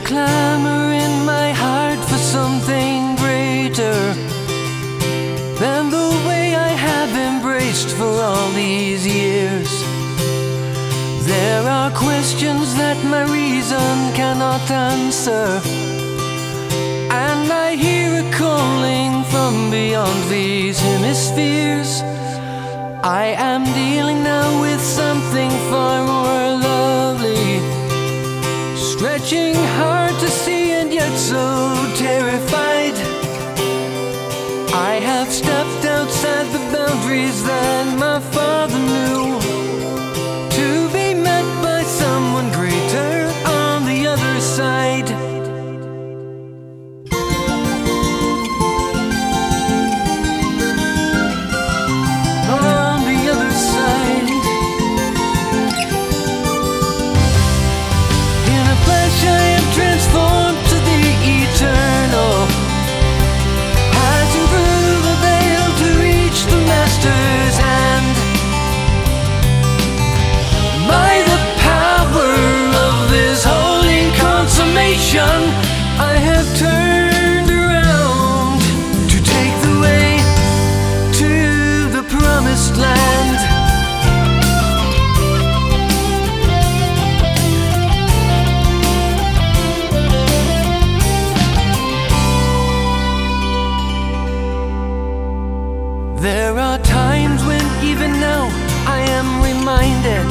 clamor in my heart for something greater than the way I have embraced for all these years. There are questions that my reason cannot answer, and I hear a calling from beyond these hemispheres. I am dealing now with something far more lovely, stretching hard to see and yet so terrified. I have stepped outside the boundaries that my father knew, to be met by someone greater on the other side. On the other side. In a flash I am transformed to the eternal, passing through the veil to reach the Master's hand. By the power of this holy consummation, I have turned around to take the way to the promised land. There are times when even now I am reminded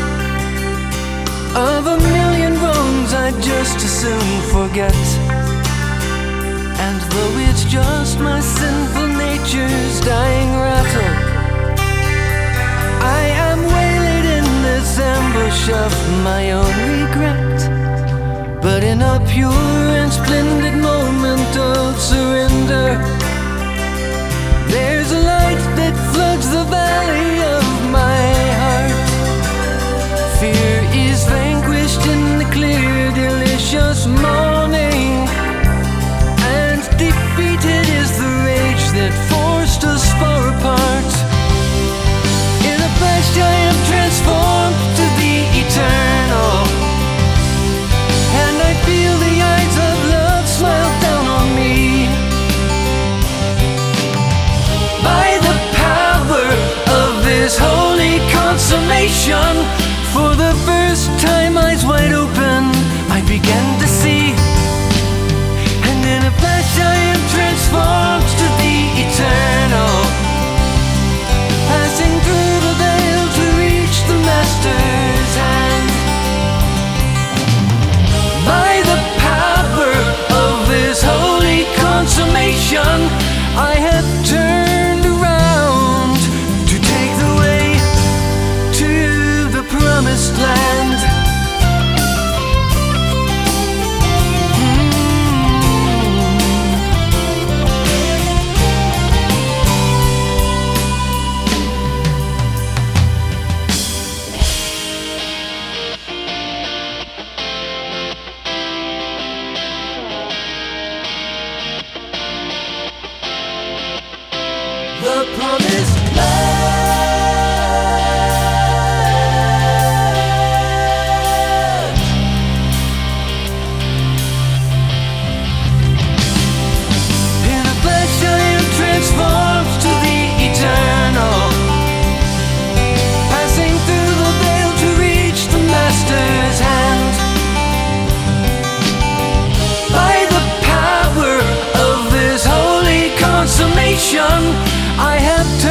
of a million wrongs I'd just as soon forget. And though it's just my sinful nature's dying rattle, I am waylaid in this ambush of my own regret. But in a pure and splendid moment of surrender, there's a light that floods the valley of my heart. Fear is vanquished in the clear, delicious morning, and defeated is the rage that forced us far apart. In a flash I am transformed to the eternal, and I feel the eyes of love smile down on me. By the power of this holy consummation, for the first time eyes wide open, I began to see. And in a flash I am transformed to the eternal, passing through the veil to reach the Master's hand. By the power of this holy consummation, I have turned around to take the way to the promised land. The promised land. In a flash I am transformed to the eternal, passing through the veil to reach the Master's hand. By the power of this holy consummation, I have